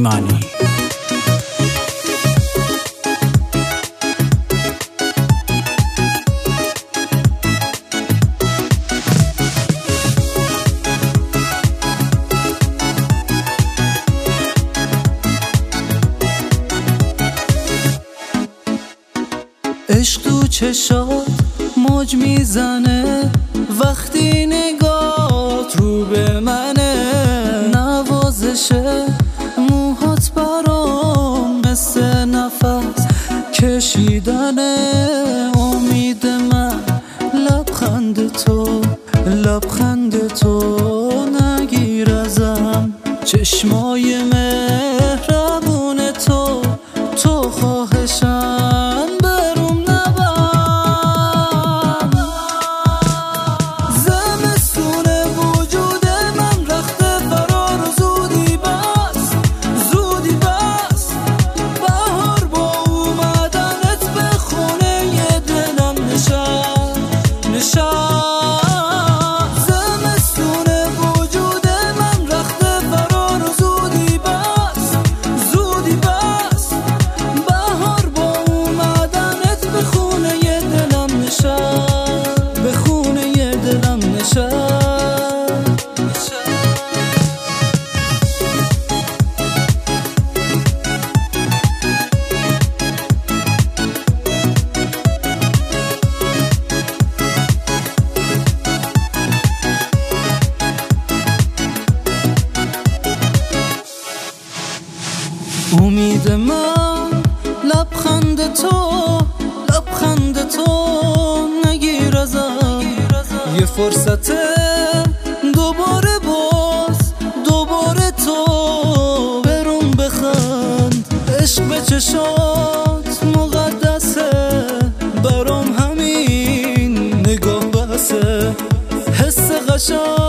ایمانی. عشق تو چشات موج میزنه وقتی نگات رو به منه، نوازشه موهات برام مثل نفس کشیدنه. امید من لبخند تو نگیر ازم، چشمای مهربون تو خواهشم بروم نبم. زمستون وجود من رخت فرار و زودی بس بهار با اومدنت به خونه دلم نشست. زمستون وجود من رخت فرار و زودی بس بهار با اومدنت به خونه دلم نشست. امید من لبخند تو نگیر ازم، یه فرصت دوباره تو بروم بخند. عشق به چشات مقدسه برام همین نگاه بسه، حس قشنگ